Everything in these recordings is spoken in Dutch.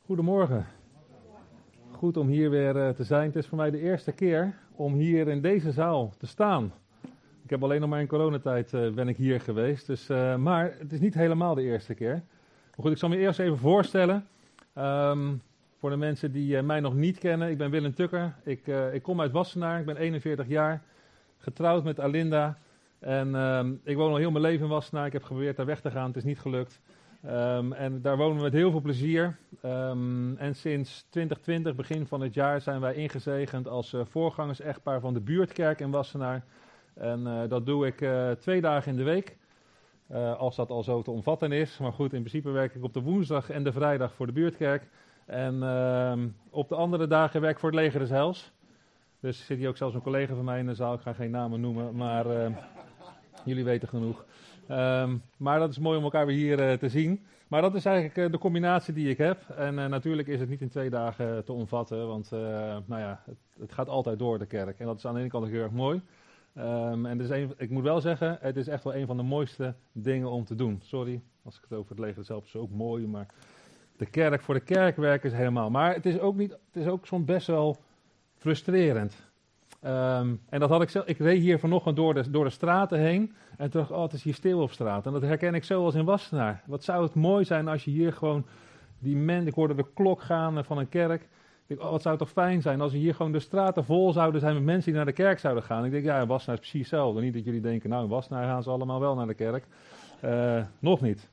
Goedemorgen. Goed om hier weer te zijn. Het is voor mij de eerste keer om hier in deze zaal te staan. Ik heb alleen nog maar in coronatijd ben ik hier geweest. Maar het is niet helemaal de eerste keer. Maar goed, ik zal me eerst even voorstellen. Voor de mensen die mij nog niet kennen. Ik ben Willem Tukker. Ik kom uit Wassenaar. Ik ben 41 jaar. Getrouwd met Alinda. En ik woon al heel mijn leven in Wassenaar. Ik heb geprobeerd daar weg te gaan. Het is niet gelukt. En daar wonen we met heel veel plezier. En sinds 2020, begin van het jaar, zijn wij ingezegend als voorgangers-echtpaar van de buurtkerk in Wassenaar. En dat doe ik 2 dagen in de week, als dat al zo te omvatten is. Maar goed, in principe werk ik op de woensdag en de vrijdag voor de buurtkerk. En op de andere dagen werk ik voor het Leger des Heils. Dus zit hier ook zelfs een collega van mij in de zaal, ik ga geen namen noemen, maar jullie weten genoeg. Maar dat is mooi om elkaar weer hier te zien. Maar dat is eigenlijk de combinatie die ik heb. En natuurlijk is het niet in 2 dagen te omvatten, want het gaat altijd door de kerk. En dat is aan de ene kant heel erg mooi. En ik moet wel zeggen, het is echt wel een van de mooiste dingen om te doen. Sorry, als ik het over het leger zelf is ook mooi, maar de kerk voor de kerkwerk is helemaal. Maar het is ook soms best wel frustrerend. En dat had ik zelf. Ik reed hier vanochtend door de straten heen. En toen dacht ik, het is hier stil op straat. En dat herken ik zo als in Wassenaar. Wat zou het mooi zijn als je hier gewoon ik hoorde de klok gaan van een kerk. Ik dacht, wat zou het toch fijn zijn als hier gewoon de straten vol zouden zijn met mensen die naar de kerk zouden gaan. Ik denk, ja, in Wassenaar is precies hetzelfde. Niet dat jullie denken, nou in Wassenaar gaan ze allemaal wel naar de kerk. Nog niet.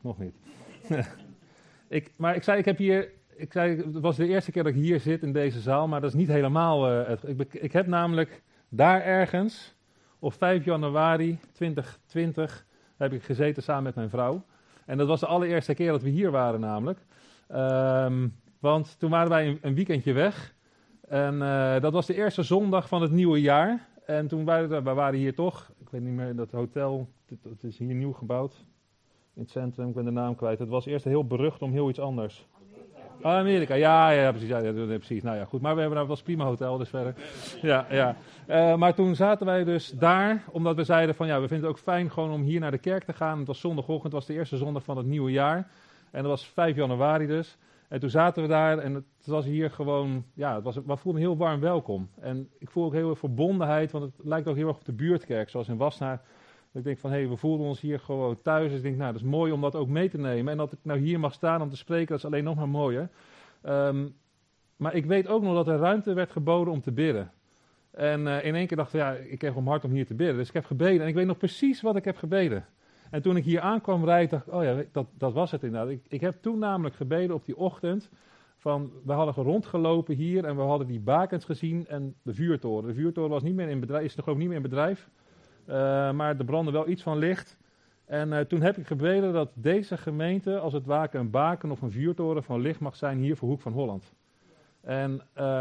Het was de eerste keer dat ik hier zit in deze zaal, maar dat is niet helemaal ik heb namelijk daar ergens op 5 januari 2020 heb ik gezeten samen met mijn vrouw. En dat was de allereerste keer dat we hier waren namelijk. Want toen waren wij een weekendje weg. En dat was de eerste zondag van het nieuwe jaar. En toen waren hier toch, ik weet niet meer, dat hotel, het is hier nieuw gebouwd. In het centrum, ik ben de naam kwijt. Het was eerst heel berucht om heel iets anders. Amerika, ja, precies. Nou ja, goed. Maar dat was een prima hotel, dus verder. Ja. Maar toen zaten wij dus daar, omdat we zeiden van, ja, we vinden het ook fijn gewoon om hier naar de kerk te gaan. Het was zondagochtend, het was de eerste zondag van het nieuwe jaar. En dat was 5 januari dus. En toen zaten we daar en het was hier gewoon, ja, we voelden heel warm welkom. En ik voel ook heel veel verbondenheid, want het lijkt ook heel erg op de buurtkerk, zoals in Wassenaar. Ik denk van, we voelden ons hier gewoon thuis. Dus ik denk, dat is mooi om dat ook mee te nemen. En dat ik nou hier mag staan om te spreken, dat is alleen nog maar mooier. Maar ik weet ook nog dat er ruimte werd geboden om te bidden. En in één keer dacht ik, ik kreeg om hart om hier te bidden. Dus ik heb gebeden en ik weet nog precies wat ik heb gebeden. En toen ik hier aankwam rijden, dacht ik, dat was het inderdaad. Ik heb toen namelijk gebeden op die ochtend. We hadden rondgelopen hier en we hadden die bakens gezien en de vuurtoren. De vuurtoren was niet meer in bedrijf, is er geloof ik niet meer in bedrijf. Maar er brandde wel iets van licht. En toen heb ik gebeden dat deze gemeente als het ware een baken of een vuurtoren van licht mag zijn hier voor Hoek van Holland. En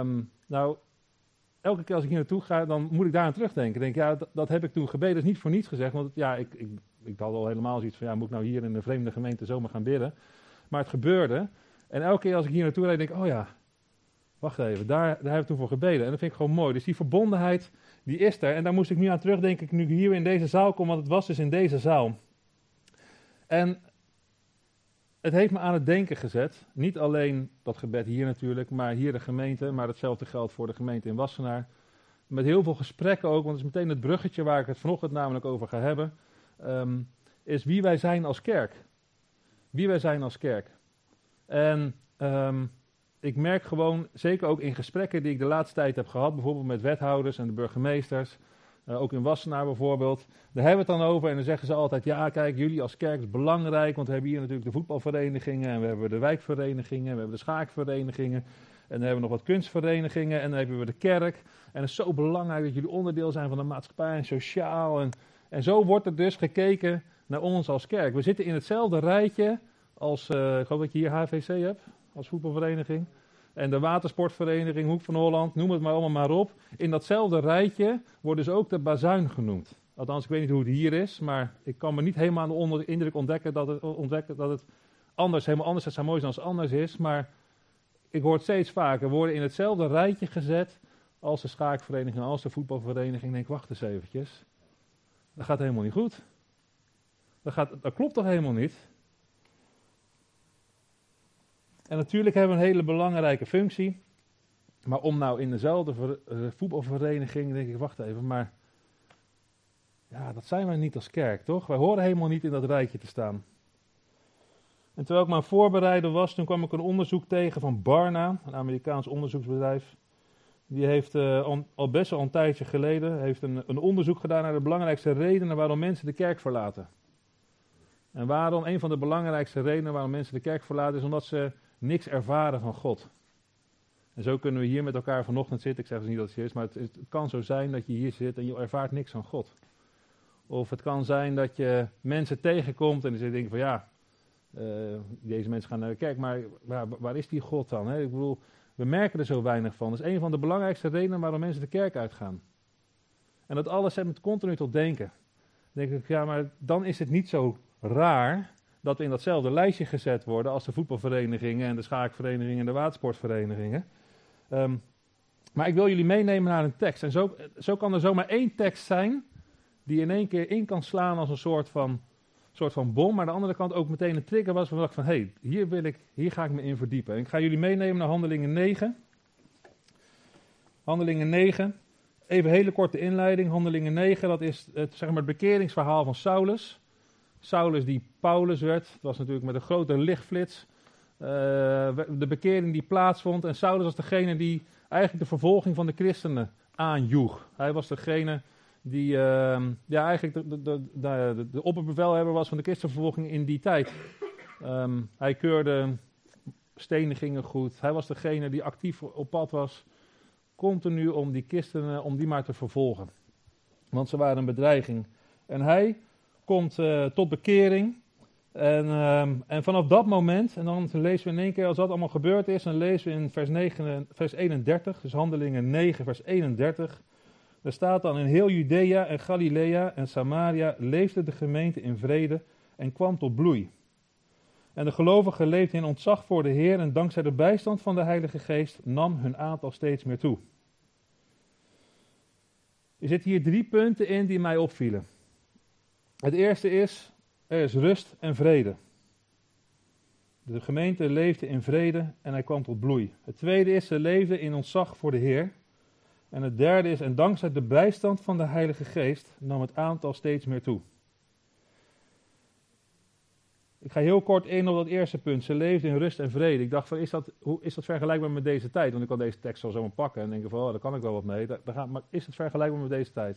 elke keer als ik hier naartoe ga, dan moet ik daar aan terugdenken. Ik denk, dat heb ik toen gebeden. Dat is niet voor niets gezegd, want ik had al helemaal zoiets van, moet ik nou hier in een vreemde gemeente zomaar gaan bidden. Maar het gebeurde. En elke keer als ik hier naartoe rijd, denk ik, wacht even, daar heb ik toen voor gebeden. En dat vind ik gewoon mooi. Dus die verbondenheid, die is er. En daar moest ik nu aan terugdenken, nu ik hier in deze zaal kom, want het was dus in deze zaal. En het heeft me aan het denken gezet. Niet alleen dat gebed hier natuurlijk, maar hier de gemeente. Maar hetzelfde geldt voor de gemeente in Wassenaar. Met heel veel gesprekken ook, want het is meteen het bruggetje waar ik het vanochtend namelijk over ga hebben. Is wie wij zijn als kerk. Wie wij zijn als kerk. En ik merk gewoon, zeker ook in gesprekken die ik de laatste tijd heb gehad, bijvoorbeeld met wethouders en de burgemeesters, ook in Wassenaar bijvoorbeeld, daar hebben we het dan over en dan zeggen ze altijd, ja kijk, jullie als kerk is belangrijk, want we hebben hier natuurlijk de voetbalverenigingen en we hebben de wijkverenigingen, we hebben de schaakverenigingen en dan hebben we nog wat kunstverenigingen en dan hebben we de kerk. En het is zo belangrijk dat jullie onderdeel zijn van de maatschappij en sociaal en zo wordt er dus gekeken naar ons als kerk. We zitten in hetzelfde rijtje als, ik geloof dat je hier HVC hebt, als voetbalvereniging. En de watersportvereniging, Hoek van Holland, noem het maar allemaal maar op. In datzelfde rijtje wordt dus ook de bazuin genoemd. Althans, ik weet niet hoe het hier is, maar ik kan me niet helemaal aan de indruk ontdekken dat het anders, helemaal anders is. Het zou mooi zijn als het anders is, maar ik hoor het steeds vaker. We worden in hetzelfde rijtje gezet als de schaakvereniging, als de voetbalvereniging. Ik denk, wacht eens eventjes. Dat gaat helemaal niet goed. Dat klopt toch helemaal niet? En natuurlijk hebben we een hele belangrijke functie. Maar om nou in dezelfde voetbalvereniging, denk ik, wacht even, maar ja, dat zijn wij niet als kerk, toch? Wij horen helemaal niet in dat rijtje te staan. En terwijl ik me aan het voorbereiden was, toen kwam ik een onderzoek tegen van Barna, een Amerikaans onderzoeksbedrijf. Die heeft al best wel een tijdje geleden heeft een onderzoek gedaan naar de belangrijkste redenen waarom mensen de kerk verlaten. En waarom een van de belangrijkste redenen waarom mensen de kerk verlaten is omdat ze niks ervaren van God. En zo kunnen we hier met elkaar vanochtend zitten. Ik zeg dus niet dat het is, maar het kan zo zijn dat je hier zit en je ervaart niks van God. Of het kan zijn dat je mensen tegenkomt en ze denken van ja, deze mensen gaan naar de kerk, maar waar is die God dan? Hè? Ik bedoel, we merken er zo weinig van. Dat is een van de belangrijkste redenen waarom mensen de kerk uitgaan. En dat alles zet me continu tot denken. Dan denk ik, ja, maar dan is het niet zo raar dat we in datzelfde lijstje gezet worden als de voetbalverenigingen en de schaakverenigingen en de watersportverenigingen. Maar ik wil jullie meenemen naar een tekst. En zo kan er zomaar één tekst zijn die in één keer in kan slaan als een soort van bom. Maar aan de andere kant ook meteen een trigger was van hé, hier ga ik me in verdiepen. En ik ga jullie meenemen naar Handelingen 9. Handelingen 9. Even een hele korte inleiding. Handelingen 9, dat is het bekeringsverhaal van Saulus. Saulus die Paulus werd. Het was natuurlijk met een grote lichtflits. De bekering die plaatsvond. En Saulus was degene die eigenlijk de vervolging van de christenen aanjoeg. Hij was degene die eigenlijk de opperbevelhebber was van de christenvervolging in die tijd. Hij keurde stenigingen goed. Hij was degene die actief op pad was, continu om die christenen, om die maar te vervolgen. Want ze waren een bedreiging. En hij komt tot bekering. En vanaf dat moment, en dan lezen we in één keer, als dat allemaal gebeurd is, dan lezen we in vers 31, dus Handelingen 9, vers 31. Er staat dan: in heel Judea en Galilea en Samaria leefde de gemeente in vrede en kwam tot bloei. En de gelovigen leefden in ontzag voor de Heer en dankzij de bijstand van de Heilige Geest nam hun aantal steeds meer toe. Er zitten hier 3 punten in die mij opvielen. Het eerste is, er is rust en vrede. De gemeente leefde in vrede en hij kwam tot bloei. Het tweede is, ze leefden in ontzag voor de Heer. En het derde is, en dankzij de bijstand van de Heilige Geest nam het aantal steeds meer toe. Ik ga heel kort in op dat eerste punt. Ze leefden in rust en vrede. Ik dacht van, hoe is dat vergelijkbaar met deze tijd? Want ik kan deze tekst wel zomaar pakken en denken van, daar kan ik wel wat mee. Maar is het vergelijkbaar met deze tijd?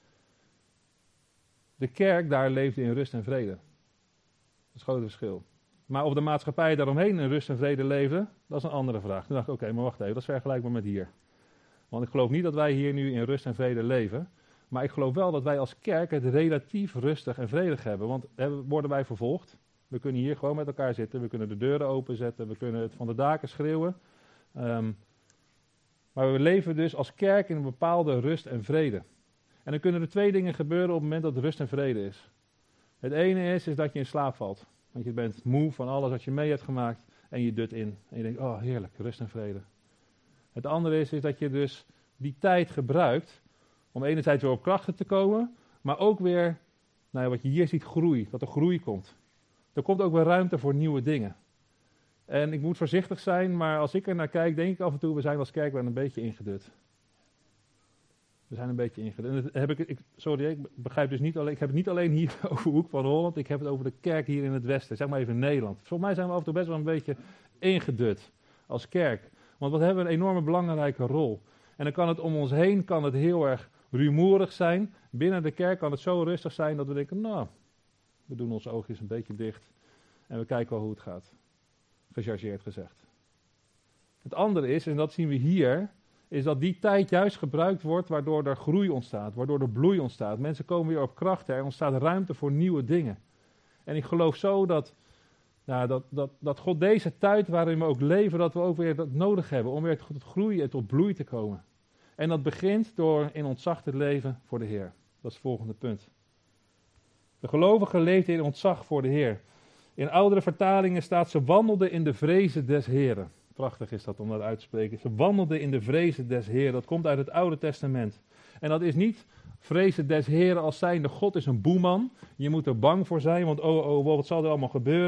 De kerk daar leefde in rust en vrede. Dat is het grote verschil. Maar of de maatschappij daaromheen in rust en vrede leefde, dat is een andere vraag. Toen dacht ik, oké, maar wacht even, dat is vergelijkbaar met hier. Want ik geloof niet dat wij hier nu in rust en vrede leven. Maar ik geloof wel dat wij als kerk het relatief rustig en vredig hebben. Want worden wij vervolgd? We kunnen hier gewoon met elkaar zitten. We kunnen de deuren openzetten. We kunnen het van de daken schreeuwen. Maar we leven dus als kerk in een bepaalde rust en vrede. En dan kunnen er 2 dingen gebeuren op het moment dat er rust en vrede is. Het ene is dat je in slaap valt. Want je bent moe van alles wat je mee hebt gemaakt. En je dut in. En je denkt, oh heerlijk, rust en vrede. Het andere is dat je dus die tijd gebruikt om enerzijds weer op krachten te komen, maar ook weer, wat je hier ziet, groei, dat er groei komt. Er komt ook weer ruimte voor nieuwe dingen. En ik moet voorzichtig zijn, maar als ik er naar kijk, denk ik af en toe, we zijn als kerk wel een beetje ingedut. We zijn een beetje ingedut. En ik begrijp dus niet alleen, ik heb het niet alleen hier over Hoek van Holland, ik heb het over de kerk hier in het Westen, zeg maar even in Nederland. Volgens mij zijn we af en toe best wel een beetje ingedut als kerk. Want wat hebben we een enorme belangrijke rol. En dan kan het om ons heen heel erg rumoerig zijn. Binnen de kerk kan het zo rustig zijn dat we denken, we doen onze oogjes een beetje dicht. En we kijken wel hoe het gaat. Gechargeerd gezegd. Het andere is, en dat zien we hier, is dat die tijd juist gebruikt wordt waardoor er groei ontstaat. Waardoor er bloei ontstaat. Mensen komen weer op kracht. Er ontstaat ruimte voor nieuwe dingen. En ik geloof zo dat God deze tijd waarin we ook leven, dat we ook weer dat nodig hebben om weer tot groei en tot bloei te komen. En dat begint door in ontzag te leven voor de Heer. Dat is het volgende punt. De gelovigen leefden in ontzag voor de Heer. In oudere vertalingen staat, ze wandelden in de vrezen des Heren. Prachtig is dat om dat uit te spreken. Ze wandelden in de vrezen des Heren. Dat komt uit het Oude Testament. En dat is niet vrezen des Heren als zijnde God is een boeman. Je moet er bang voor zijn, want wat zal er allemaal gebeuren?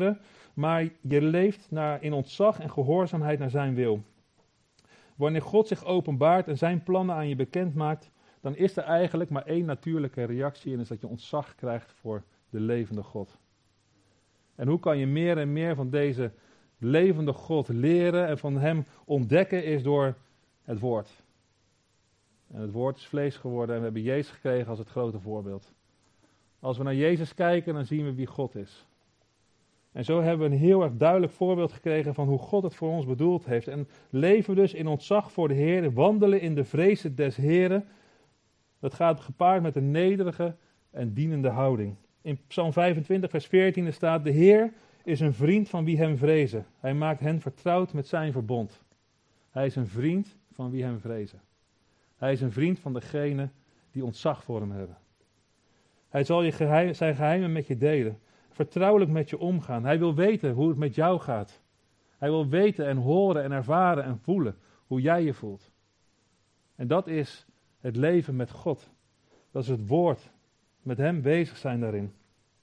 maar je leeft in ontzag en gehoorzaamheid naar zijn wil. Wanneer God zich openbaart en zijn plannen aan je bekend maakt, dan is er eigenlijk maar één natuurlijke reactie en is dat je ontzag krijgt voor de levende God. En hoe kan je meer en meer van deze levende God leren en van hem ontdekken is door het woord. En het woord is vlees geworden en we hebben Jezus gekregen als het grote voorbeeld. Als we naar Jezus kijken, dan zien we wie God is. En zo hebben we een heel erg duidelijk voorbeeld gekregen van hoe God het voor ons bedoeld heeft. En leven dus in ontzag voor de Heer, wandelen in de vrezen des Heeren. Dat gaat gepaard met een nederige en dienende houding. In Psalm 25 vers 14 staat: de Heer is een vriend van wie hem vrezen. Hij maakt hen vertrouwd met zijn verbond. Hij is een vriend van wie hem vrezen. Hij is een vriend van degenen die ontzag voor hem hebben. Hij zal zijn geheimen met je delen. Vertrouwelijk met je omgaan. Hij wil weten hoe het met jou gaat. Hij wil weten en horen en ervaren en voelen hoe jij je voelt. En dat is het leven met God. Dat is het woord. Met hem bezig zijn daarin.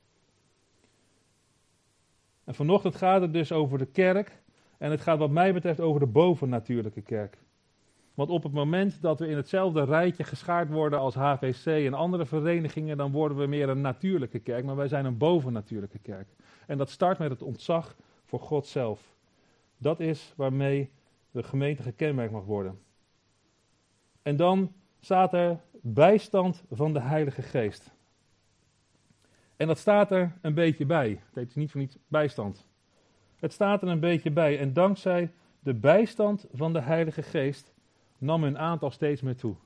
En vanochtend gaat het dus over de kerk. En het gaat wat mij betreft over de bovennatuurlijke kerk. Want op het moment dat we in hetzelfde rijtje geschaard worden als HVC en andere verenigingen, dan worden we meer een natuurlijke kerk, maar wij zijn een bovennatuurlijke kerk. En dat start met het ontzag voor God zelf. Dat is waarmee de gemeente gekenmerkt mag worden. En dan staat er bijstand van de Heilige Geest. En dat staat er een beetje bij. Het heet niet voor niets bijstand. Het staat er een beetje bij. En dankzij de bijstand van de Heilige Geest nam hun aantal steeds meer toe.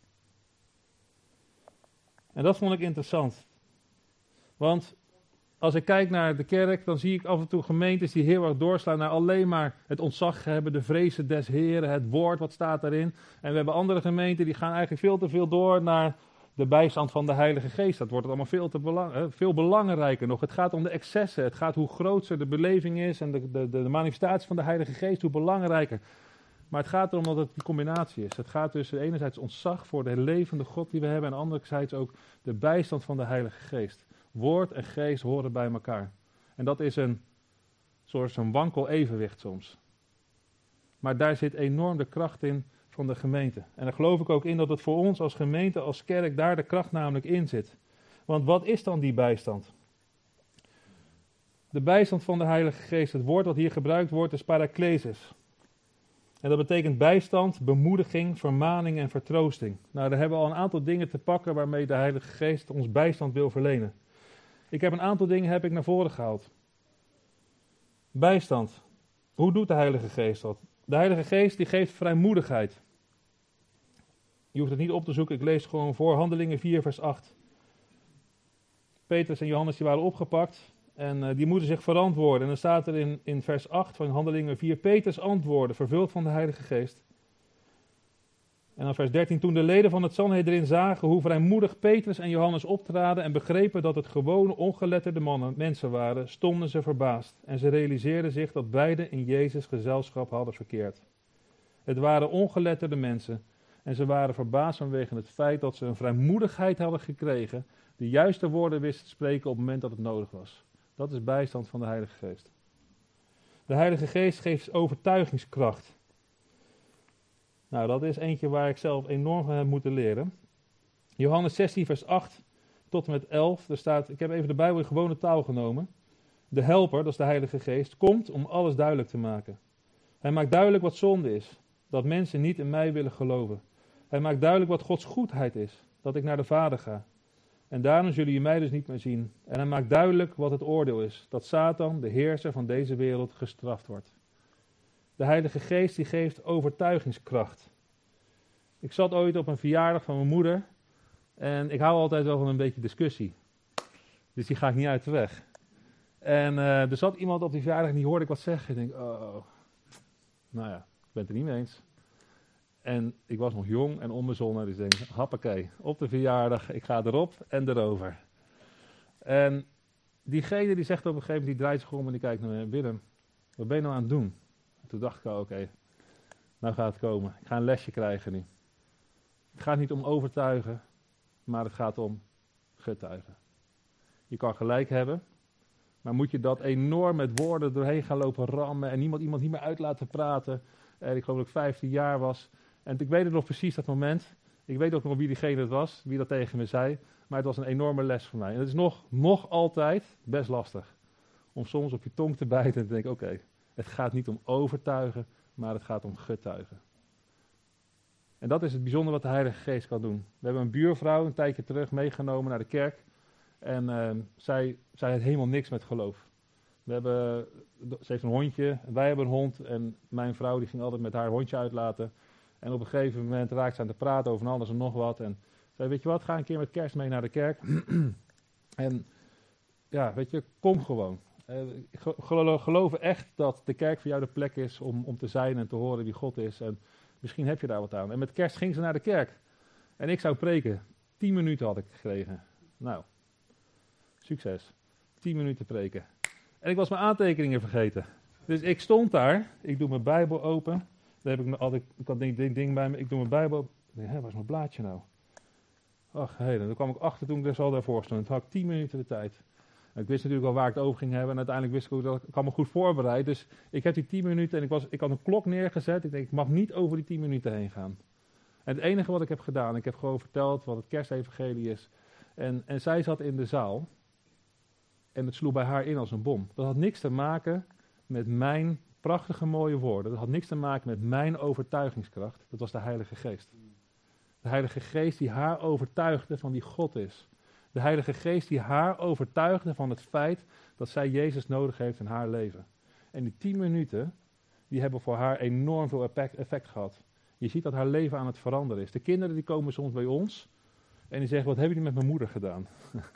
En dat vond ik interessant. Want als ik kijk naar de kerk, dan zie ik af en toe gemeentes die heel erg doorslaan naar alleen maar het ontzag hebben, de vrezen des Heren, het woord, wat staat daarin. En we hebben andere gemeenten die gaan eigenlijk veel te veel door naar de bijstand van de Heilige Geest. Dat wordt allemaal veel belangrijker nog. Het gaat om de excessen, het gaat hoe groter de beleving is en de manifestatie van de Heilige Geest, hoe belangrijker. Maar het gaat erom dat het die combinatie is. Het gaat dus enerzijds ontzag voor de levende God die we hebben en anderzijds ook de bijstand van de Heilige Geest. Woord en geest horen bij elkaar. En dat is een soort een wankel evenwicht soms. Maar daar zit enorm de kracht in van de gemeente. En daar geloof ik ook in dat het voor ons als gemeente, als kerk, daar de kracht namelijk in zit. Want wat is dan die bijstand? De bijstand van de Heilige Geest, het woord wat hier gebruikt wordt, is paraklesis. En dat betekent bijstand, bemoediging, vermaning en vertroosting. Nou, daar hebben we al een aantal dingen te pakken waarmee de Heilige Geest ons bijstand wil verlenen. Ik heb een aantal dingen naar voren gehaald. Bijstand. Hoe doet de Heilige Geest dat? De Heilige Geest die geeft vrijmoedigheid. Je hoeft het niet op te zoeken, ik lees gewoon voor. Handelingen 4 vers 8. Petrus en Johannes die waren opgepakt en die moeten zich verantwoorden. En dan staat er in vers 8 van Handelingen 4, Petrus antwoordde, vervuld van de Heilige Geest. En dan vers 13, toen de leden van het Sanhedrin zagen hoe vrijmoedig Petrus en Johannes optraden en begrepen dat het gewone ongeletterde mensen waren, stonden ze verbaasd. En ze realiseerden zich dat beiden in Jezus gezelschap hadden verkeerd. Het waren ongeletterde mensen en ze waren verbaasd vanwege het feit dat ze een vrijmoedigheid hadden gekregen, de juiste woorden wisten te spreken op het moment dat het nodig was. Dat is bijstand van de Heilige Geest. De Heilige Geest geeft overtuigingskracht. Nou, dat is eentje waar ik zelf enorm van heb moeten leren. Johannes 16 vers 8 tot en met 11. Er staat, ik heb even de Bijbel in gewone taal genomen. De helper, dat is de Heilige Geest, komt om alles duidelijk te maken. Hij maakt duidelijk wat zonde is. Dat mensen niet in mij willen geloven. Hij maakt duidelijk wat Gods goedheid is. Dat ik naar de Vader ga. En daarom zullen jullie mij dus niet meer zien. En hij maakt duidelijk wat het oordeel is. Dat Satan, de heerser van deze wereld, gestraft wordt. De Heilige Geest die geeft overtuigingskracht. Ik zat ooit op een verjaardag van mijn moeder. En ik hou altijd wel van een beetje discussie. Dus die ga ik niet uit de weg. En er zat iemand op die verjaardag en die hoorde ik wat zeggen. En ik denk, nou ja, ik ben het er niet mee eens. En ik was nog jong en onbezonnen, dus ik denk, happakee, op de verjaardag, ik ga erop en erover. En diegene die zegt op een gegeven moment, die draait zich om en die kijkt naar me, Willem, wat ben je nou aan het doen? En toen dacht ik al, oké, nou gaat het komen. Ik ga een lesje krijgen nu. Het gaat niet om overtuigen, maar het gaat om getuigen. Je kan gelijk hebben, Maar moet je dat enorm met woorden doorheen gaan lopen rammen en iemand niet meer uit laten praten. Ik geloof dat ik 15 jaar was. En ik weet het nog precies, dat moment. Ik weet ook nog wie diegene het was, wie dat tegen me zei. Maar het was een enorme les voor mij. En het is nog altijd best lastig. Om soms op je tong te bijten en te denken, oké, het gaat niet om overtuigen, maar het gaat om getuigen. En dat is het bijzondere wat de Heilige Geest kan doen. We hebben een buurvrouw een tijdje terug meegenomen naar de kerk. En zij had helemaal niks met geloof. Ze heeft een hondje, wij hebben een hond. En mijn vrouw die ging altijd met haar hondje uitlaten. En op een gegeven moment raakte ze aan te praten over alles en nog wat. En zei, weet je wat, ga een keer met kerst mee naar de kerk. En ja, weet je, kom gewoon. Ik geloof echt dat de kerk voor jou de plek is om te zijn en te horen wie God is. En misschien heb je daar wat aan. En met kerst ging ze naar de kerk. En ik zou preken. 10 minuten had ik gekregen. Nou, succes. 10 minuten preken. En ik was mijn aantekeningen vergeten. Dus ik stond daar. Ik doe mijn Bijbel open. Daar heb ik had dit ding bij me. Ik doe mijn Bijbel open. Nee, waar is mijn blaadje nou? Ach, dan kwam ik achter toen ik dus al daarvoor stond. Toen had ik 10 minuten de tijd. En ik wist natuurlijk al waar ik het over ging hebben. En uiteindelijk wist ik ook dat ik had me goed voorbereid. Dus ik heb die 10 minuten en ik had een klok neergezet. Ik denk, ik mag niet over die 10 minuten heen gaan. En het enige wat ik heb gedaan, ik heb gewoon verteld wat het kerstevangelie is. En zij zat in de zaal. En het sloeg bij haar in als een bom. Dat had niks te maken met mijn prachtige mooie woorden. Dat had niks te maken met mijn overtuigingskracht. Dat was de Heilige Geest. De Heilige Geest die haar overtuigde van wie God is. De Heilige Geest die haar overtuigde van het feit dat zij Jezus nodig heeft in haar leven. En die 10 minuten, die hebben voor haar enorm veel effect gehad. Je ziet dat haar leven aan het veranderen is. De kinderen die komen soms bij ons en die zeggen, wat hebben jullie met mijn moeder gedaan?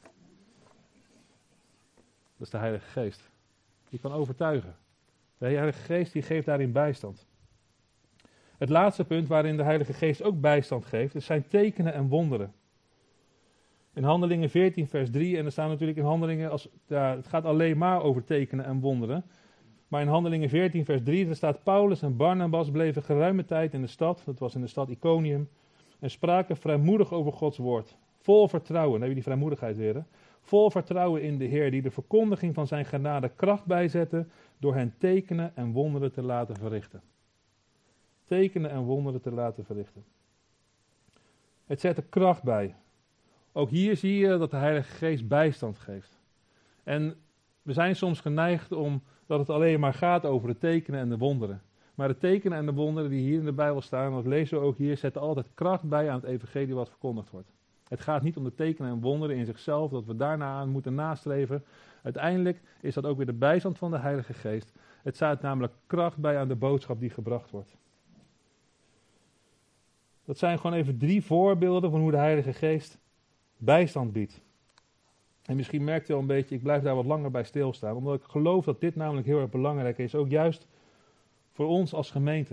Dat is de Heilige Geest. Die kan overtuigen. De Heilige Geest die geeft daarin bijstand. Het laatste punt waarin de Heilige Geest ook bijstand geeft, is zijn tekenen en wonderen. In Handelingen 14 vers 3, en er staan natuurlijk in Handelingen, het gaat alleen maar over tekenen en wonderen. Maar in Handelingen 14 vers 3, daar staat Paulus en Barnabas bleven geruime tijd in de stad, dat was in de stad Iconium, en spraken vrijmoedig over Gods woord. Vol vertrouwen, dan heb je die vrijmoedigheid weer, hè? Vol vertrouwen in de Heer, die de verkondiging van zijn genade kracht bijzette, door hen tekenen en wonderen te laten verrichten. Tekenen en wonderen te laten verrichten. Het zet er kracht bij. Ook hier zie je dat de Heilige Geest bijstand geeft. En we zijn soms geneigd dat het alleen maar gaat over de tekenen en de wonderen. Maar de tekenen en de wonderen die hier in de Bijbel staan, dat lezen we ook hier, zetten altijd kracht bij aan het evangelie wat verkondigd wordt. Het gaat niet om de tekenen en wonderen in zichzelf, dat we daarna aan moeten nastreven. Uiteindelijk is dat ook weer de bijstand van de Heilige Geest. Het zet namelijk kracht bij aan de boodschap die gebracht wordt. Dat zijn gewoon even 3 voorbeelden van hoe de Heilige Geest bijstand biedt. En misschien merkt u al een beetje, ik blijf daar wat langer bij stilstaan, omdat ik geloof dat dit namelijk heel erg belangrijk is, ook juist voor ons als gemeente.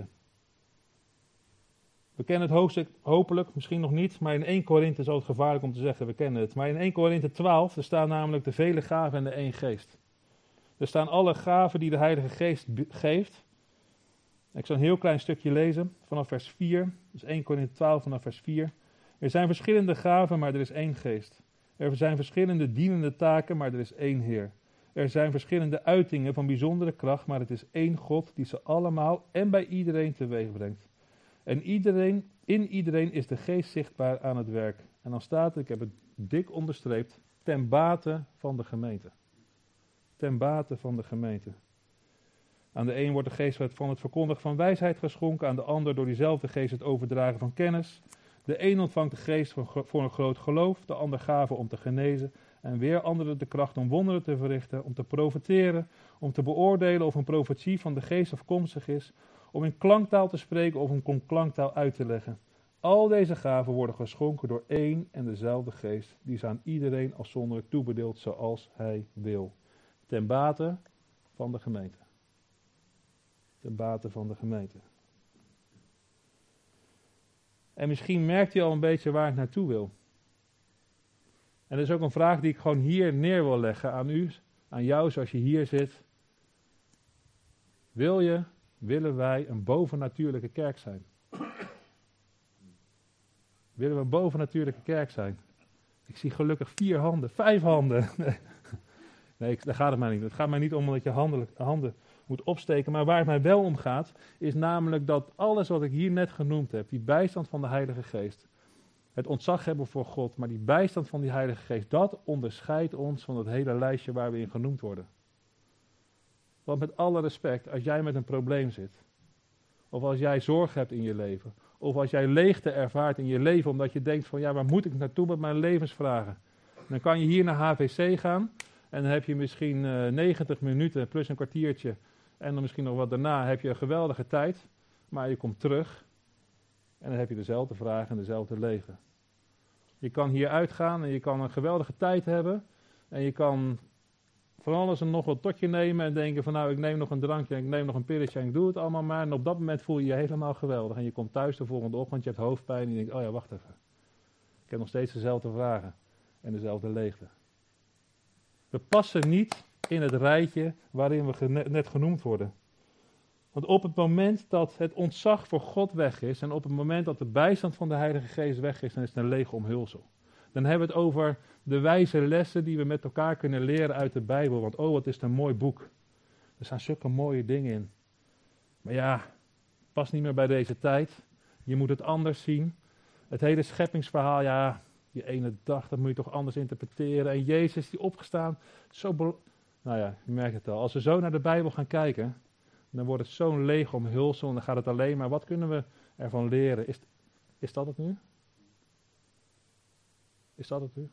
We kennen het hoofdstuk hopelijk, misschien nog niet, maar in 1 Korinthe is het gevaarlijk om te zeggen, we kennen het. Maar in 1 Korinthe 12, er staan namelijk de vele gaven en de één geest. Er staan alle gaven die de Heilige Geest geeft. Ik zal een heel klein stukje lezen, vanaf vers 4. Dus 1 Korinthe 12 vanaf vers 4. Er zijn verschillende gaven, maar er is één geest. Er zijn verschillende dienende taken, maar er is één Heer. Er zijn verschillende uitingen van bijzondere kracht, maar het is één God die ze allemaal en bij iedereen teweeg brengt. En in iedereen is de geest zichtbaar aan het werk. En dan staat het, ik heb het dik onderstreept, ten bate van de gemeente. Ten bate van de gemeente. Aan de een wordt de geest van het verkondigen van wijsheid geschonken, aan de ander door diezelfde geest het overdragen van kennis. De een ontvangt de geest voor een groot geloof, de ander gaven om te genezen en weer anderen de kracht om wonderen te verrichten, om te profeteren, om te beoordelen of een profetie van de geest afkomstig is, om in klanktaal te spreken of om klanktaal uit te leggen. Al deze gaven worden geschonken door één en dezelfde geest, die ze aan iedereen afzonderlijk toebedeelt zoals hij wil. Ten bate van de gemeente. Ten bate van de gemeente. En misschien merkt u al een beetje waar ik naartoe wil. En dat is ook een vraag die ik gewoon hier neer wil leggen aan u, aan jou zoals je hier zit. Willen wij een bovennatuurlijke kerk zijn? Willen we een bovennatuurlijke kerk zijn? Ik zie gelukkig 4 handen, 5 handen. Nee, daar gaat het mij niet. Het gaat mij niet om dat je handen moet opsteken. Maar waar het mij wel om gaat, is namelijk dat alles wat ik hier net genoemd heb, die bijstand van de Heilige Geest, het ontzag hebben voor God, maar die bijstand van die Heilige Geest, dat onderscheidt ons van het hele lijstje waar we in genoemd worden. Want met alle respect, als jij met een probleem zit, of als jij zorg hebt in je leven, of als jij leegte ervaart in je leven, omdat je denkt van ja, waar moet ik naartoe met mijn levensvragen? Dan kan je hier naar HVC gaan en dan heb je misschien 90 minuten plus een kwartiertje en dan misschien nog wat daarna heb je een geweldige tijd, maar je komt terug en dan heb je dezelfde vragen en dezelfde leegte. Je kan hier uitgaan en je kan een geweldige tijd hebben en je kan van alles en nog wat tot je nemen en denken van nou, ik neem nog een drankje en ik neem nog een pilletje en ik doe het allemaal maar. En op dat moment voel je je helemaal geweldig. En je komt thuis de volgende ochtend, je hebt hoofdpijn en je denkt, oh ja, wacht even. Ik heb nog steeds dezelfde vragen en dezelfde leegte. We passen niet in het rijtje waarin we net genoemd worden. Want op het moment dat het ontzag voor God weg is en op het moment dat de bijstand van de Heilige Geest weg is, dan is het een lege omhulsel. Dan hebben we het over de wijze lessen die we met elkaar kunnen leren uit de Bijbel. Want oh, wat is het een mooi boek. Er staan zulke mooie dingen in. Maar ja, past niet meer bij deze tijd. Je moet het anders zien. Het hele scheppingsverhaal, ja, die ene dag, dat moet je toch anders interpreteren. En Jezus die opgestaan, nou ja, je merkt het al. Als we zo naar de Bijbel gaan kijken, dan wordt het zo'n leeg omhulsel. En dan gaat het alleen maar, wat kunnen we ervan leren? Is dat het nu? Is dat het nu?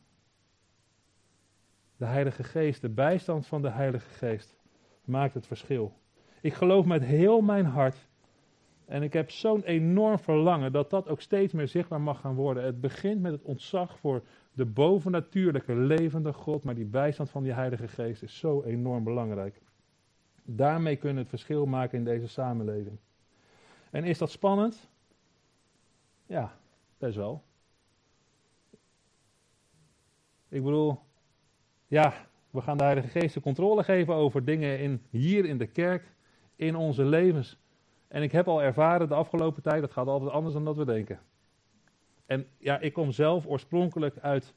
De Heilige Geest, de bijstand van de Heilige Geest, maakt het verschil. Ik geloof met heel mijn hart, en ik heb zo'n enorm verlangen, dat dat ook steeds meer zichtbaar mag gaan worden. Het begint met het ontzag voor de bovennatuurlijke, levende God, maar die bijstand van die Heilige Geest is zo enorm belangrijk. Daarmee kunnen we het verschil maken in deze samenleving. En is dat spannend? Ja, best wel. Ik bedoel, ja, we gaan de Heilige Geest de controle geven over dingen hier in de kerk, in onze levens. En ik heb al ervaren de afgelopen tijd, dat gaat altijd anders dan dat we denken. En ja, ik kom zelf oorspronkelijk uit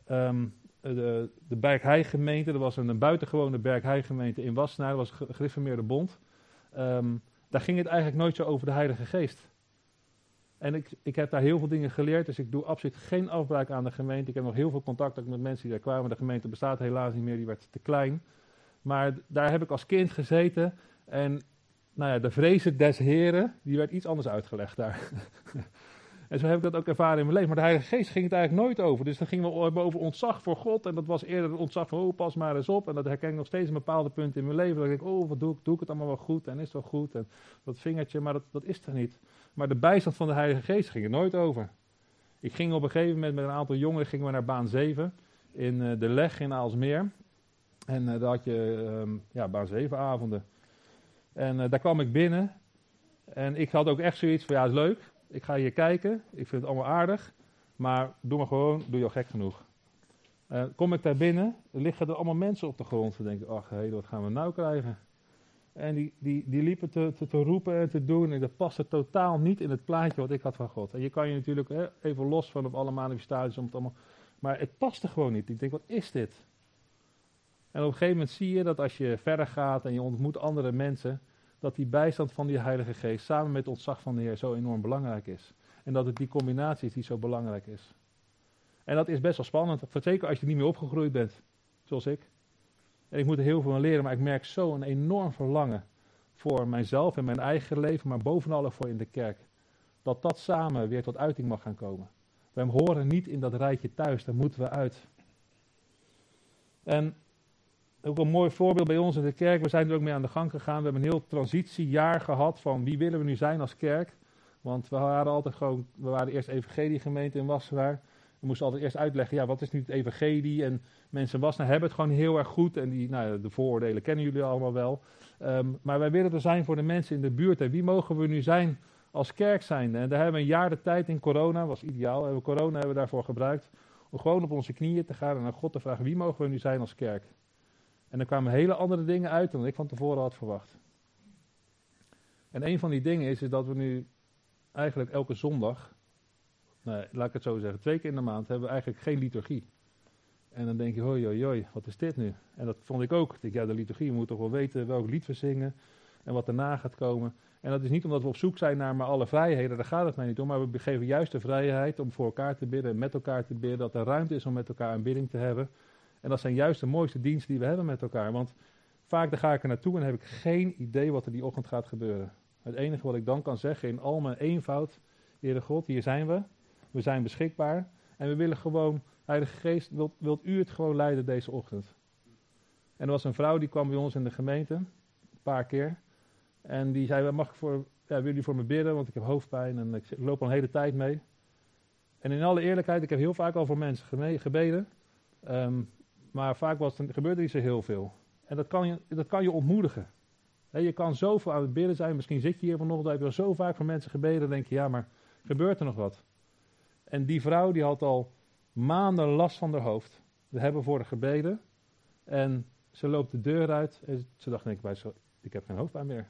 de Bergheij-gemeente. Er was een buitengewone Bergheij-gemeente in Wassenaar, dat was een gereformeerde bond. Daar ging het eigenlijk nooit zo over de Heilige Geest. En ik heb daar heel veel dingen geleerd, dus ik doe absoluut geen afbraak aan de gemeente. Ik heb nog heel veel contact ook met mensen die daar kwamen. De gemeente bestaat helaas niet meer, die werd te klein. Maar daar heb ik als kind gezeten en nou ja, de vrezen des Heren, die werd iets anders uitgelegd daar. En zo heb ik dat ook ervaren in mijn leven. Maar de Heilige Geest ging het eigenlijk nooit over. Dus dan gingen we hebben over ontzag voor God. En dat was eerder het ontzag van, oh, pas maar eens op. En dat herken ik nog steeds een bepaalde punten in mijn leven. Dan denk ik, oh, wat doe ik het allemaal wel goed? En is het wel goed? En dat vingertje, maar dat is er niet. Maar de bijstand van de Heilige Geest ging er nooit over. Ik ging op een gegeven moment met een aantal jongeren gingen we naar baan 7. In de Leg in Aalsmeer. En daar had je baan 7 avonden. En daar kwam ik binnen. En ik had ook echt zoiets van, ja, is leuk. Ik ga hier kijken. Ik vind het allemaal aardig. Maar doe maar gewoon, doe je al gek genoeg. Kom ik daar binnen, er liggen er allemaal mensen op de grond. Dan denk ik, ach, hé, wat gaan we nou krijgen? En die liepen te roepen en te doen. En dat paste totaal niet in het plaatje wat ik had van God. En je kan je natuurlijk even los van op alle manifestaties. Om het allemaal, maar het paste gewoon niet. Ik denk, wat is dit? En op een gegeven moment zie je dat als je verder gaat en je ontmoet andere mensen, dat die bijstand van die Heilige Geest samen met het ontzag van de Heer zo enorm belangrijk is. En dat het die combinatie is die zo belangrijk is. En dat is best wel spannend, zeker als je niet meer opgegroeid bent, zoals ik. En ik moet er heel veel van leren, maar ik merk zo een enorm verlangen voor mijzelf en mijn eigen leven, maar bovenal ook voor in de kerk. Dat samen weer tot uiting mag gaan komen. We horen niet in dat rijtje thuis, daar moeten we uit. En ook een mooi voorbeeld bij ons in de kerk. We zijn er ook mee aan de gang gegaan. We hebben een heel transitiejaar gehad van wie willen we nu zijn als kerk. Want we waren eerst evangeliegemeente in Wassenaar. We moesten altijd eerst uitleggen, ja, wat is nu het evangelie? En mensen in Wassenaar hebben het gewoon heel erg goed. En de vooroordelen kennen jullie allemaal wel. Maar wij willen er zijn voor de mensen in de buurt. En wie mogen we nu zijn als kerk zijnde? En daar hebben we een jaar de tijd in corona, was ideaal. Corona hebben we daarvoor gebruikt. Om gewoon op onze knieën te gaan en aan God te vragen, wie mogen we nu zijn als kerk? En er kwamen hele andere dingen uit dan ik van tevoren had verwacht. En een van die dingen is dat we nu eigenlijk elke zondag, laat ik het zo zeggen, 2 keer in de maand hebben we eigenlijk geen liturgie. En dan denk je, hoi, hoi, hoi, wat is dit nu? En dat vond ik ook. Ik dacht, ja, de liturgie, je moet toch wel weten welk lied we zingen en wat daarna gaat komen. En dat is niet omdat we op zoek zijn naar maar alle vrijheden, daar gaat het mij niet om. Maar we geven juist de vrijheid om voor elkaar te bidden en met elkaar te bidden. Dat er ruimte is om met elkaar aanbidding te hebben. En dat zijn juist de mooiste diensten die we hebben met elkaar. Want vaak dan ga ik er naartoe en heb ik geen idee wat er die ochtend gaat gebeuren. Het enige wat ik dan kan zeggen in al mijn eenvoud, Heere God, hier zijn we. We zijn beschikbaar. En we willen gewoon, Heilige Geest, wilt u het gewoon leiden deze ochtend? En er was een vrouw die kwam bij ons in de gemeente, een paar keer. En die zei, willen jullie voor me bidden, want ik heb hoofdpijn en ik loop al een hele tijd mee. En in alle eerlijkheid, ik heb heel vaak al voor mensen gebeden. Maar vaak gebeurde niet zo heel veel. En dat kan je ontmoedigen. Je kan zoveel aan het bidden zijn. Misschien zit je hier vanochtend, heb je al zo vaak voor mensen gebeden. Dan denk je, ja, maar gebeurt er nog wat? En die vrouw die had al maanden last van haar hoofd. We hebben voor haar gebeden. En ze loopt de deur uit. En ze dacht, ik heb geen hoofdpijn meer.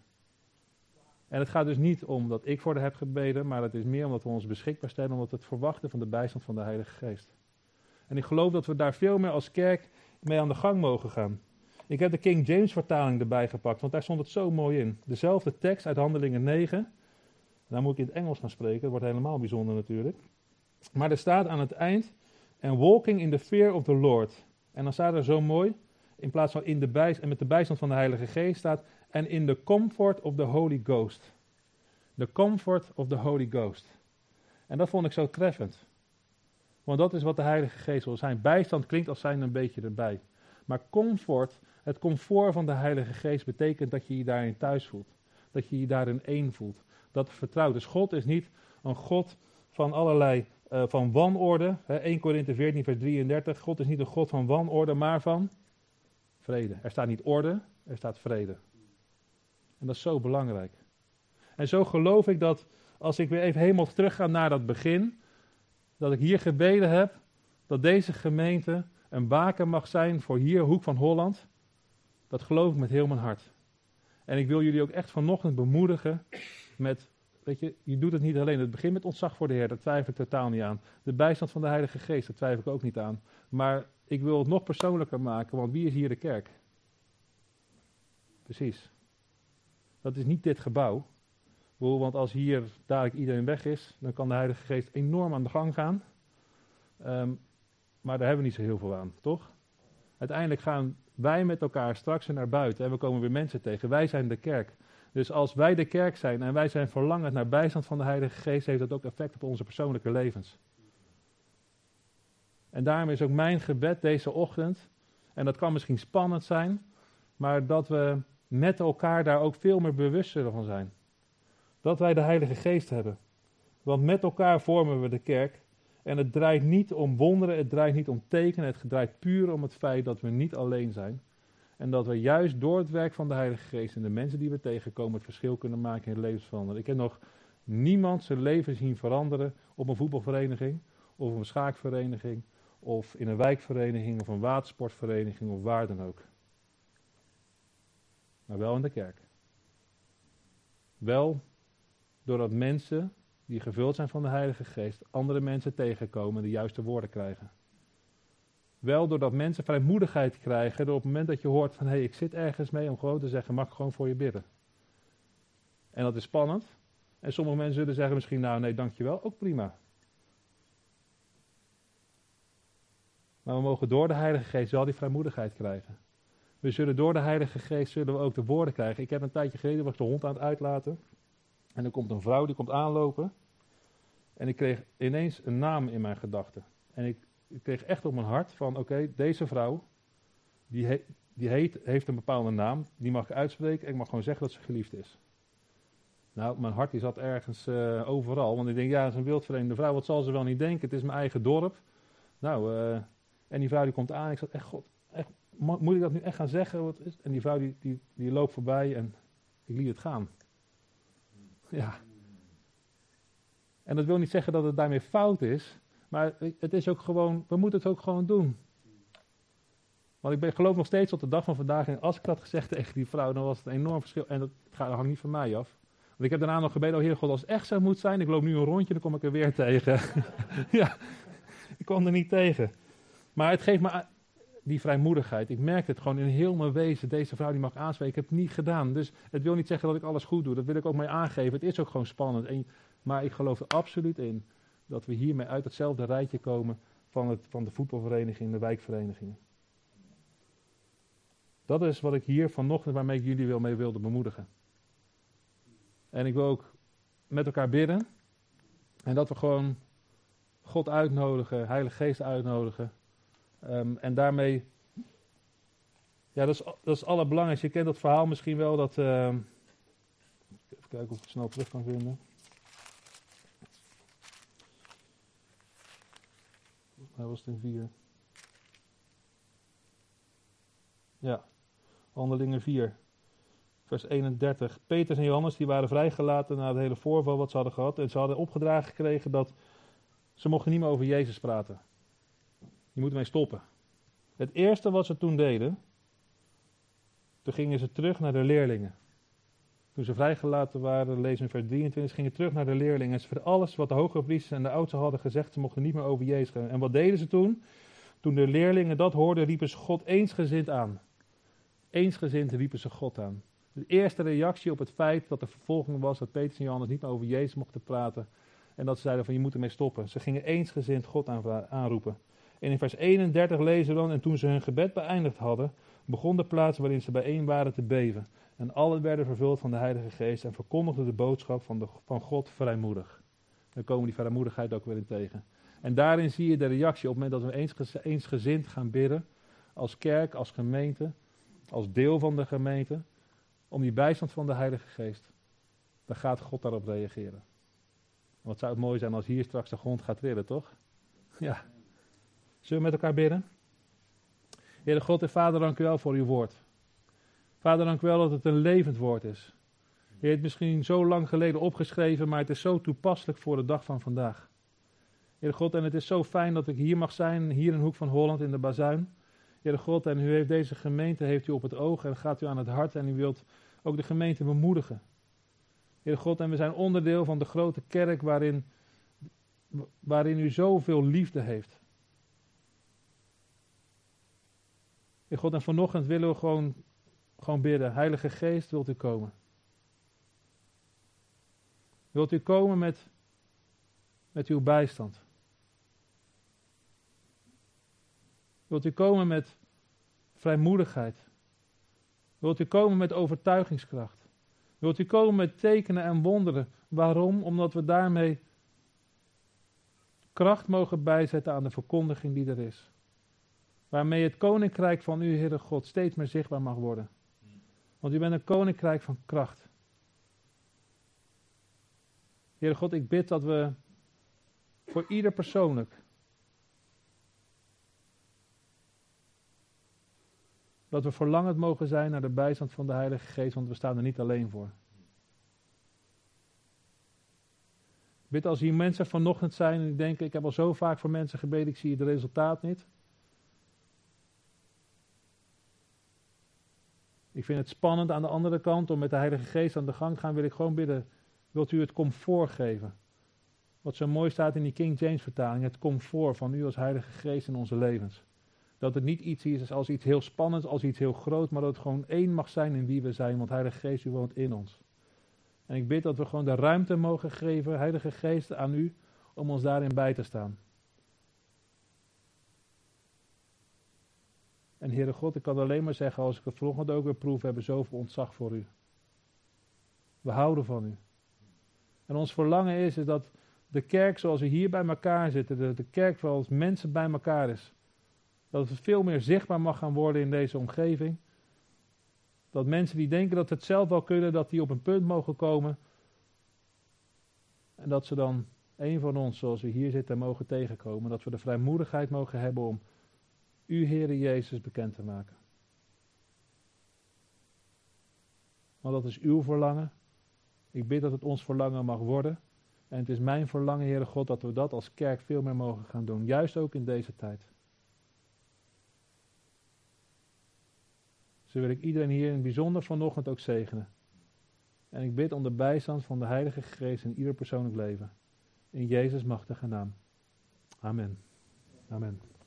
En het gaat dus niet om dat ik voor haar heb gebeden. Maar het is meer omdat we ons beschikbaar stellen. Omdat we het verwachten van de bijstand van de Heilige Geest. En ik geloof dat we daar veel meer als kerk mee aan de gang mogen gaan. Ik heb de King James vertaling erbij gepakt, want daar stond het zo mooi in. Dezelfde tekst uit Handelingen 9. Nou moet ik in het Engels gaan spreken, dat wordt helemaal bijzonder natuurlijk. Maar er staat aan het eind, and walking in the fear of the Lord. En dan staat er zo mooi, in plaats van en met de bijstand van de Heilige Geest staat, and in the comfort of the Holy Ghost. The comfort of the Holy Ghost. En dat vond ik zo treffend. Want dat is wat de Heilige Geest wil zijn. Bijstand klinkt als zijn een beetje erbij. Maar comfort, het comfort van de Heilige Geest betekent dat je je daarin thuis voelt. Dat je je daarin één voelt. Dat het vertrouwt. Dus God is niet een God van allerlei, van wanorde. 1 Korinthe 14 vers 33. God is niet een God van wanorde, maar van vrede. Er staat niet orde, er staat vrede. En dat is zo belangrijk. En zo geloof ik dat, als ik weer even helemaal terugga naar dat begin, dat ik hier gebeden heb, dat deze gemeente een baken mag zijn voor hier, Hoek van Holland. Dat geloof ik met heel mijn hart. En ik wil jullie ook echt vanochtend bemoedigen met, je doet het niet alleen. Het begint met ontzag voor de Heer, daar twijfel ik totaal niet aan. De bijstand van de Heilige Geest, daar twijfel ik ook niet aan. Maar ik wil het nog persoonlijker maken, want wie is hier de kerk? Precies. Dat is niet dit gebouw. Want als hier dadelijk iedereen weg is, dan kan de Heilige Geest enorm aan de gang gaan. Maar daar hebben we niet zo heel veel aan, toch? Uiteindelijk gaan wij met elkaar straks naar buiten en we komen weer mensen tegen. Wij zijn de kerk. Dus als wij de kerk zijn en wij zijn verlangend naar bijstand van de Heilige Geest, heeft dat ook effect op onze persoonlijke levens. En daarom is ook mijn gebed deze ochtend, en dat kan misschien spannend zijn, maar dat we met elkaar daar ook veel meer bewust zullen van zijn. Dat wij de Heilige Geest hebben. Want met elkaar vormen we de kerk. En het draait niet om wonderen, het draait niet om tekenen, het draait puur om het feit dat we niet alleen zijn. En dat we juist door het werk van de Heilige Geest en de mensen die we tegenkomen het verschil kunnen maken in het levensveranderen. Ik heb nog niemand zijn leven zien veranderen op een voetbalvereniging, of een schaakvereniging, of in een wijkvereniging, of een watersportvereniging, of waar dan ook. Maar wel in de kerk. Wel doordat mensen die gevuld zijn van de Heilige Geest andere mensen tegenkomen en de juiste woorden krijgen. Wel doordat mensen vrijmoedigheid krijgen door op het moment dat je hoort van hé, ik zit ergens mee om gewoon te zeggen, mag ik gewoon voor je bidden. En dat is spannend. En sommige mensen zullen zeggen misschien, nou nee, dankjewel, ook prima. Maar we mogen door de Heilige Geest wel die vrijmoedigheid krijgen. We zullen door de Heilige Geest zullen we ook de woorden krijgen. Ik heb een tijdje geleden, was de hond aan het uitlaten. En er komt een vrouw, die komt aanlopen. En ik kreeg ineens een naam in mijn gedachten. En ik kreeg echt op mijn hart van, oké, deze vrouw, die heeft een bepaalde naam. Die mag ik uitspreken en ik mag gewoon zeggen dat ze geliefd is. Nou, mijn hart die zat ergens overal. Want ik denk, ja, dat is een wildvreemde vrouw. Wat zal ze wel niet denken? Het is mijn eigen dorp. Nou, en die vrouw die komt aan. En ik zat echt, God, echt, moet ik dat nu echt gaan zeggen? Wat is? En die vrouw die loopt voorbij en ik liet het gaan. Ja. En dat wil niet zeggen dat het daarmee fout is. Maar het is ook gewoon, we moeten het ook gewoon doen. Want ik geloof nog steeds tot de dag van vandaag. En als ik dat gezegd tegen die vrouw, dan was het een enorm verschil. En dat hangt niet van mij af. Want ik heb daarna nog gebeden, oh Heer God, als het echt zo moet zijn. Ik loop nu een rondje, dan kom ik er weer tegen. Ja, ik kwam er niet tegen. Maar het geeft me die vrijmoedigheid. Ik merk het gewoon in heel mijn wezen. Deze vrouw die mag aanspreken, ik heb het niet gedaan. Dus het wil niet zeggen dat ik alles goed doe. Dat wil ik ook mee aangeven. Het is ook gewoon spannend. Maar ik geloof er absoluut in dat we hiermee uit hetzelfde rijtje komen van de voetbalvereniging, de wijkverenigingen. Dat is wat ik hier vanochtend, waarmee ik jullie mee wilde bemoedigen. En ik wil ook met elkaar bidden. En dat we gewoon God uitnodigen, Heilige Geest uitnodigen. En daarmee, ja, dat is het allerbelangrijkste. Je kent dat verhaal misschien wel, dat, even kijken of ik het snel terug kan vinden. Hij was het in 4. Ja, Handelingen 4, vers 31. Petrus en Johannes die waren vrijgelaten na het hele voorval wat ze hadden gehad. En ze hadden opgedragen gekregen dat ze mochten niet meer over Jezus praten. Je moet ermee stoppen. Het eerste wat ze toen deden, toen gingen ze terug naar de leerlingen. Toen ze vrijgelaten waren, lezen we in vers 23, gingen terug naar de leerlingen. En ze vertelden alles wat de hogepriesters en de oudsten hadden gezegd, ze mochten niet meer over Jezus gaan. En wat deden ze toen? Toen de leerlingen dat hoorden, riepen ze God eensgezind aan. Eensgezind riepen ze God aan. De eerste reactie op het feit dat er vervolging was, dat Petrus en Johannes niet meer over Jezus mochten praten. En dat ze zeiden van je moet ermee stoppen. Ze gingen eensgezind God aanroepen. En in vers 31 lezen we dan, en toen ze hun gebed beëindigd hadden, begon de plaats waarin ze bijeen waren te beven. En allen werden vervuld van de Heilige Geest en verkondigden de boodschap van God vrijmoedig. Dan komen die vrijmoedigheid ook weer in tegen. En daarin zie je de reactie op het moment dat we eensgezind gaan bidden, als kerk, als gemeente, als deel van de gemeente, om die bijstand van de Heilige Geest. Dan gaat God daarop reageren. Wat zou het mooi zijn als hier straks de grond gaat trillen, toch? Ja. Zullen we met elkaar bidden? Heere God en Vader, dank u wel voor uw woord. Vader, dank u wel dat het een levend woord is. Je hebt het misschien zo lang geleden opgeschreven, maar het is zo toepasselijk voor de dag van vandaag. Heere God, en het is zo fijn dat ik hier mag zijn, hier in Hoek van Holland, in de Bazuin. Heere God, en u heeft deze gemeente heeft u op het oog en gaat u aan het hart en u wilt ook de gemeente bemoedigen. Heere God, en we zijn onderdeel van de grote kerk waarin u zoveel liefde heeft. Heer God, en vanochtend willen we gewoon bidden. Heilige Geest, wilt u komen? Wilt u komen met uw bijstand? Wilt u komen met vrijmoedigheid? Wilt u komen met overtuigingskracht? Wilt u komen met tekenen en wonderen? Waarom? Omdat we daarmee kracht mogen bijzetten aan de verkondiging die er is. Waarmee het koninkrijk van u, Heere God, steeds meer zichtbaar mag worden. Want u bent een koninkrijk van kracht. Heere God, ik bid dat we voor ieder persoonlijk, dat we verlangend mogen zijn naar de bijstand van de Heilige Geest, want we staan er niet alleen voor. Ik bid als hier mensen vanochtend zijn en die denken, ik heb al zo vaak voor mensen gebeden, ik zie het resultaat niet. Ik vind het spannend aan de andere kant om met de Heilige Geest aan de gang te gaan, wil ik gewoon bidden, wilt u het comfort geven? Wat zo mooi staat in die King James vertaling, het comfort van u als Heilige Geest in onze levens. Dat het niet iets is als iets heel spannends, als iets heel groot, maar dat het gewoon één mag zijn in wie we zijn, want Heilige Geest, u woont in ons. En ik bid dat we gewoon de ruimte mogen geven, Heilige Geest, aan u, om ons daarin bij te staan. En Heere God, ik kan alleen maar zeggen, als ik het vanochtend ook weer proef, we hebben zoveel ontzag voor u. We houden van u. En ons verlangen is dat de kerk zoals we hier bij elkaar zitten, de kerk zoals mensen bij elkaar is, dat het veel meer zichtbaar mag gaan worden in deze omgeving. Dat mensen die denken dat ze het zelf wel kunnen, dat die op een punt mogen komen. En dat ze dan een van ons, zoals we hier zitten, mogen tegenkomen. Dat we de vrijmoedigheid mogen hebben om u, Heere Jezus, bekend te maken. Want dat is uw verlangen. Ik bid dat het ons verlangen mag worden. En het is mijn verlangen, Heere God, dat we dat als kerk veel meer mogen gaan doen. Juist ook in deze tijd. Zo wil ik iedereen hier in het bijzonder vanochtend ook zegenen. En ik bid om de bijstand van de Heilige Geest in ieder persoonlijk leven. In Jezus' machtige naam. Amen. Amen.